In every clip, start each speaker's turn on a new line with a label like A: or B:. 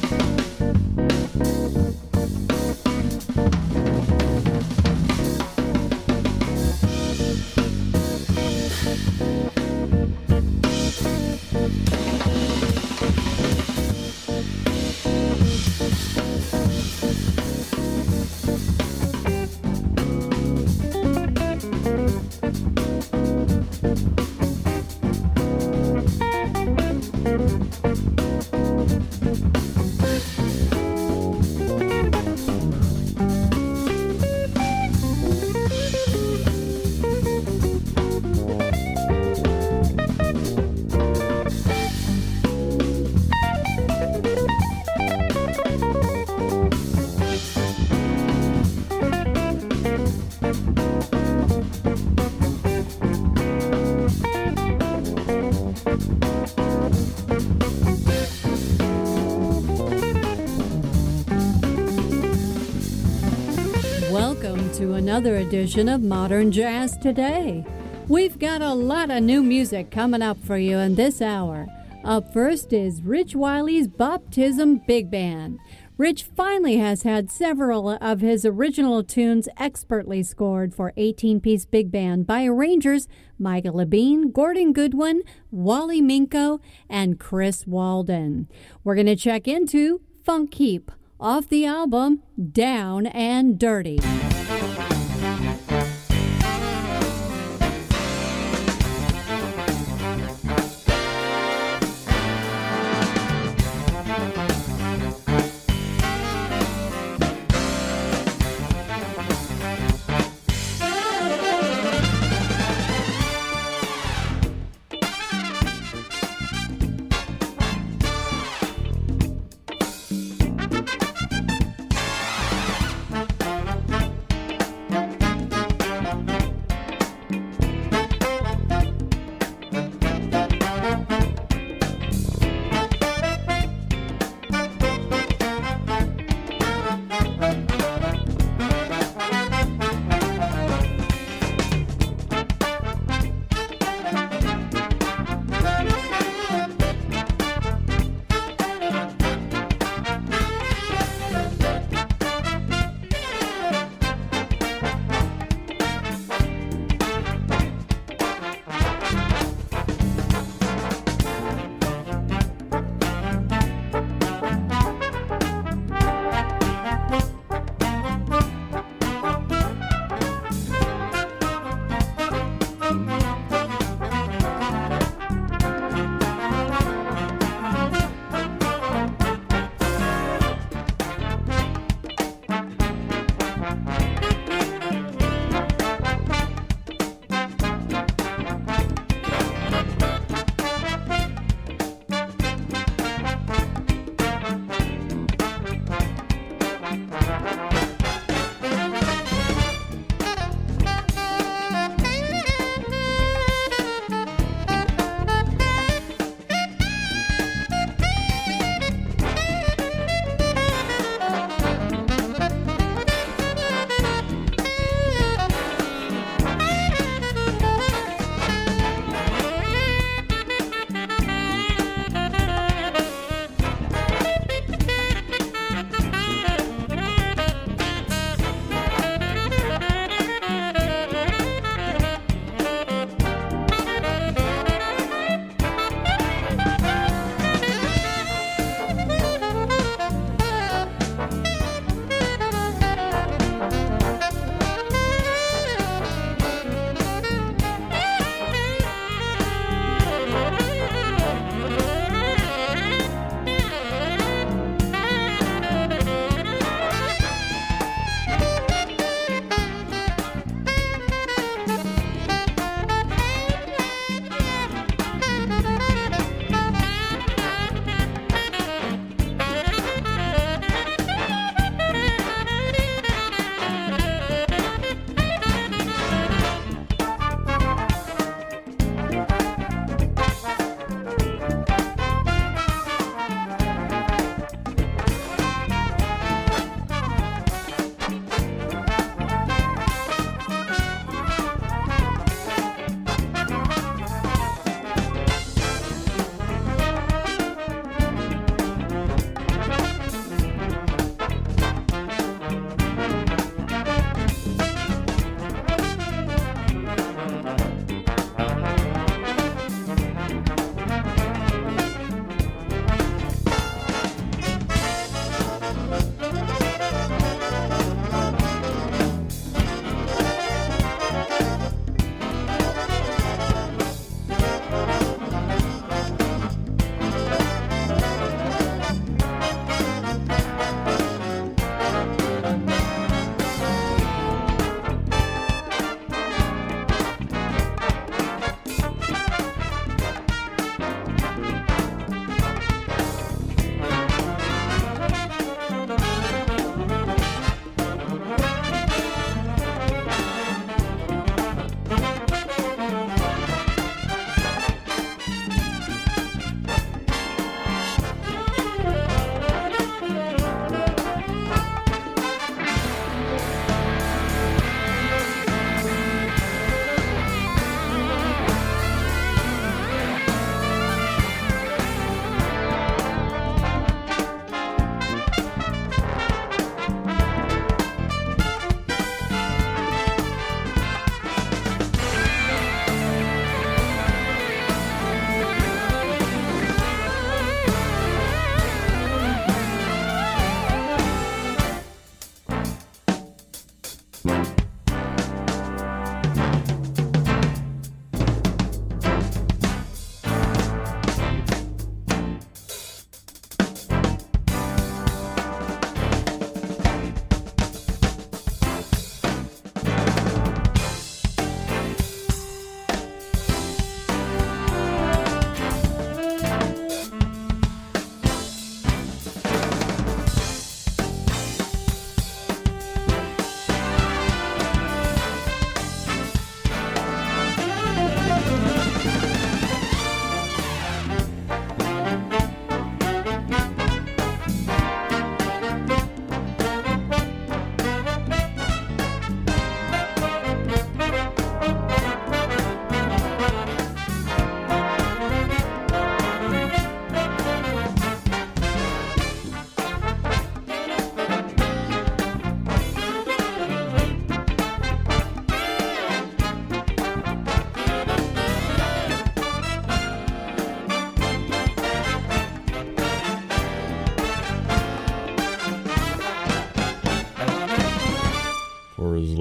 A: Welcome to another edition of Modern Jazz Today. We've got a lot of new music coming up for you in this hour. Up first is Rich Wiley's Boptism Big Band. Rich finally has had several of his original tunes expertly scored for 18-piece big band by arrangers Michael Labine, Gordon Goodwin, Wally Minko, and Chris Walden. We're going to check into Funk Heap off the album Down and Dirty.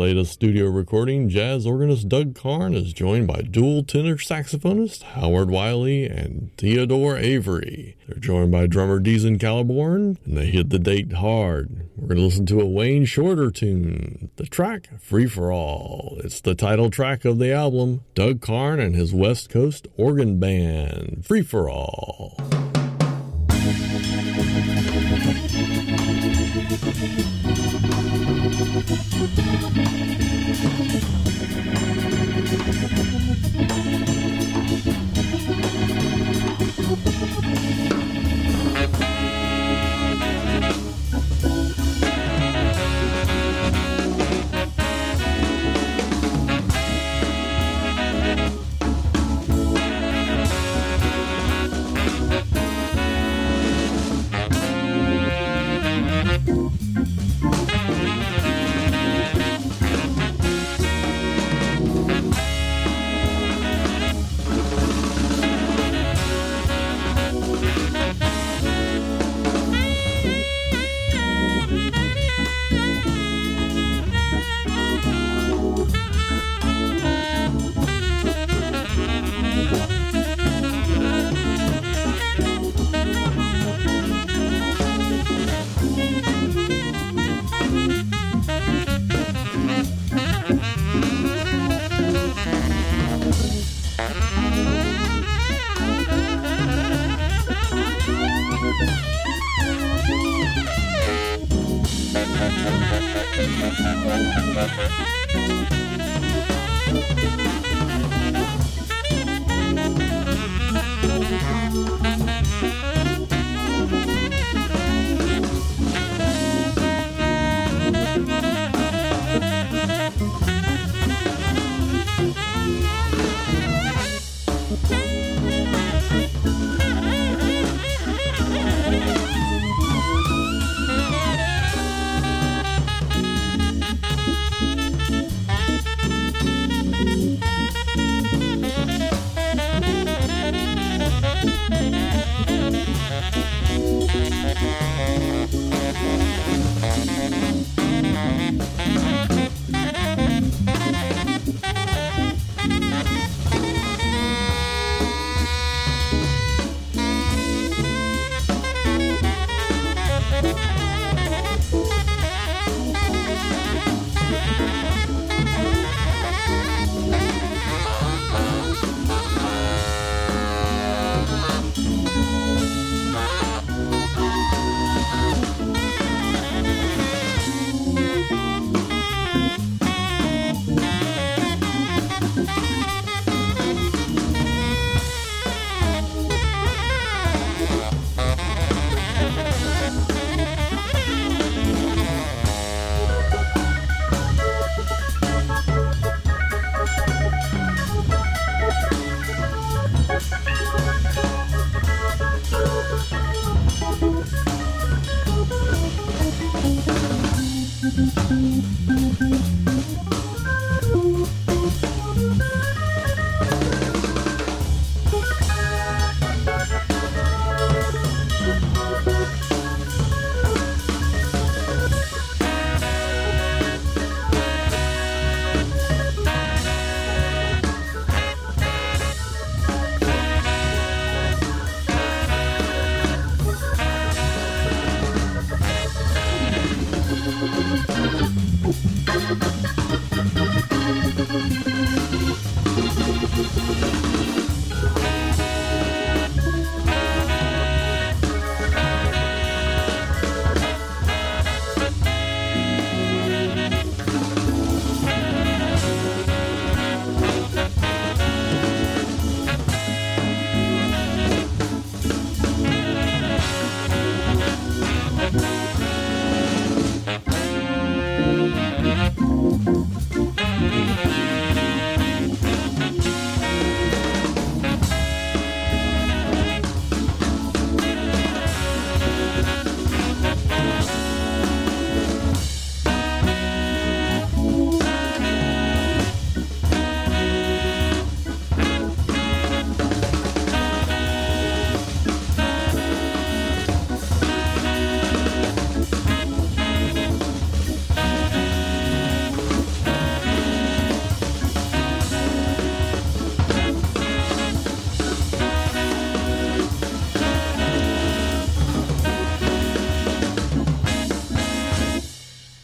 B: latest studio recording, jazz organist Doug Karn is joined by dual tenor saxophonist Howard Wiley and Theodore Avery. They're joined by drummer Deason Caliborn, and they hit the date hard. We're going to listen to a Wayne Shorter tune, the track Free For All. It's the title track of the album, Doug Karn and his West Coast Organ Band, Free For All.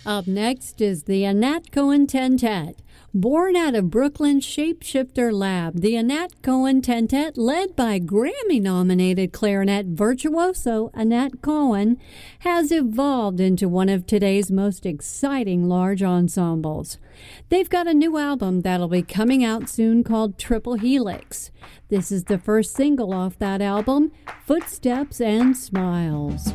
A: Up next is the Anat Cohen Tentet. Born out of Brooklyn's Shapeshifter Lab, the Anat Cohen Tentet, led by Grammy-nominated clarinet virtuoso Anat Cohen, has evolved into one of today's most exciting large ensembles. They've got a new album that'll be coming out soon called Triple Helix. This is the first single off that album, Footsteps and Smiles.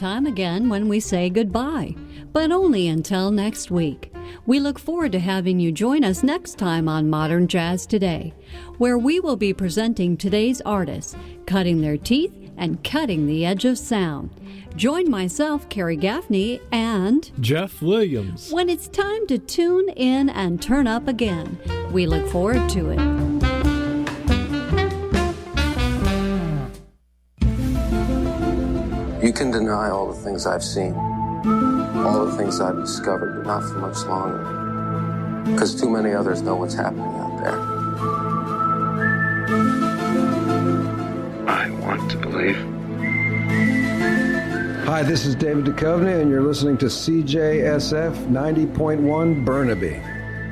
A: time again when we say goodbye, but only until next week. We look forward to having you join us next time on Modern Jazz Today, where we will be presenting today's artists, cutting their teeth and cutting the edge of sound. Join myself, Carrie Gaffney, and
C: Jeff Williams
A: when it's time to tune in and turn up again. We look forward to it.
D: You can deny all the things I've seen, all the things I've discovered, but not for much longer, because too many others know what's happening out there. I want to believe.
E: Hi, this is David Duchovny, and you're listening to CJSF 90.1 Burnaby.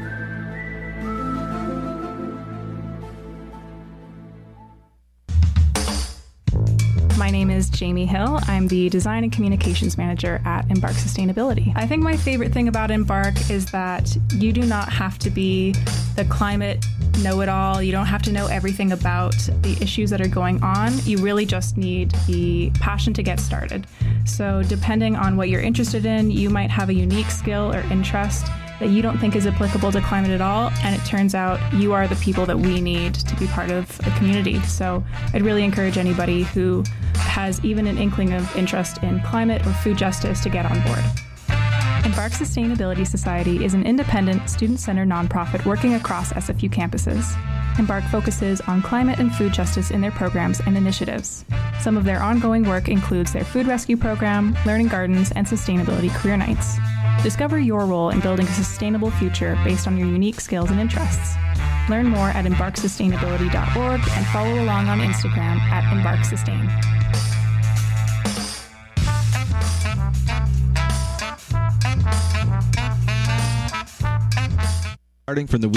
F: My name is Jamie Hill. I'm the Design and Communications Manager at Embark Sustainability. I think my favorite thing about Embark is that you do not have to be the climate know-it-all. You don't have to know everything about the issues that are going on. You really just need the passion to get started. So depending on what you're interested in, you might have a unique skill or interest that you don't think is applicable to climate at all, and it turns out you are the people that we need to be part of a community. So I'd really encourage anybody who has even an inkling of interest in climate or food justice to get on board. Embark Sustainability Society is an independent, student-centered nonprofit working across SFU campuses. Embark focuses on climate and food justice in their programs and initiatives. Some of their ongoing work includes their food rescue program, learning gardens, and sustainability career nights. Discover your role in building a sustainable future based on your unique skills and interests. Learn more at embarksustainability.org and follow along on Instagram at embarksustain.
G: Starting from the